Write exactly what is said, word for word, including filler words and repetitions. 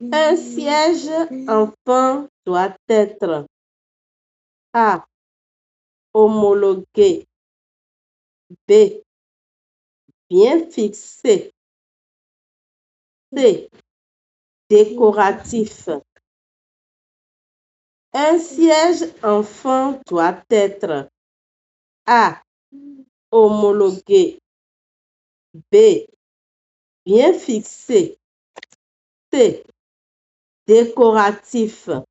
Un siège enfant doit être A. Homologué. B. Bien fixé. C. Décoratif. Un siège enfant doit être A. Homologué. B. Bien fixé. C. Décoratif.